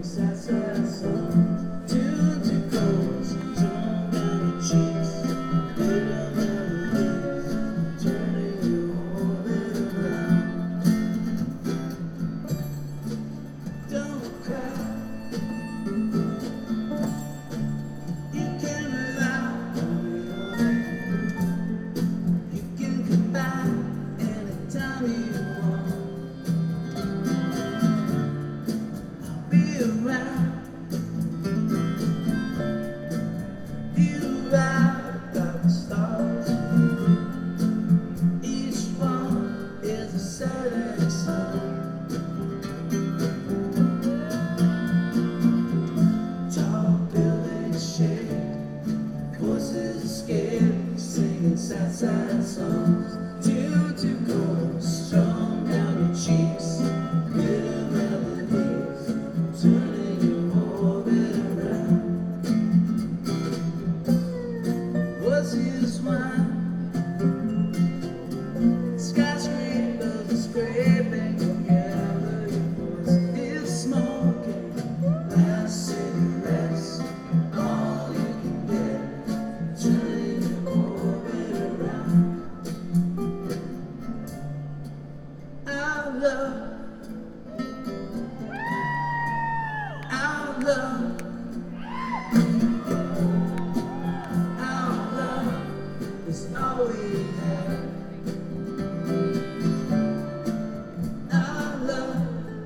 sad, sad song. Tune to chords, drawn down your cheeks. Little melodies, turning your orbit around. Don't cry. You can rely on me. You can come back anytime you want. Be around. You ride about the stars. Each one is a setting sun. Tall buildings shake, voices escape, singing sad, sad songs. Tune to chords, strung down your cheeks. Bitter melodies, turning your orbit around. What's his wine? Skyscrapers are scraping together. Your voice is smoking. Last cigarettes, all you can get. Turning your orbit around. Our love, our love, our love is all we have. Our love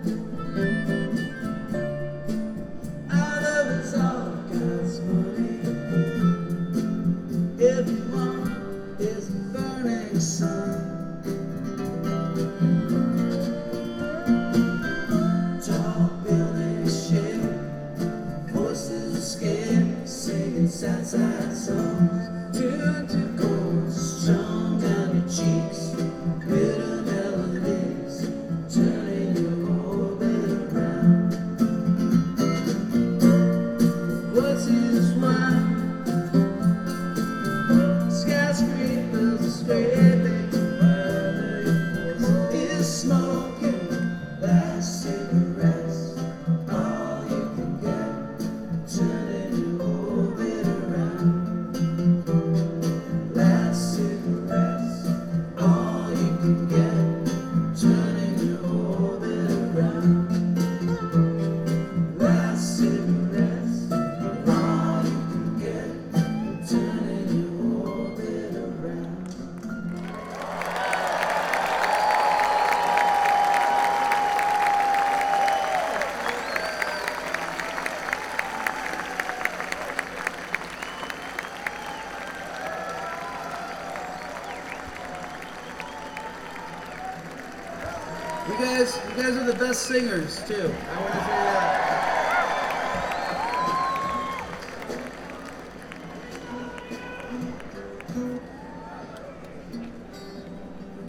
is all God's money. Everyone is a burning sun. Tall buildings shake, voices escape, singing sad, sad songs. Tune to chords, strung down your cheeks. Bitter melodies, turning your orbit around. What's his wine? Skyscrapers are scraping together. Your voice is smoking. Last cigarettes, all you can get. Turning your orbit around. Last cigarettes, all you can get. Turning your orbit around. Last cigarettes, all you can get. Turning your orbit around. You guys are the best singers too. I want to say that.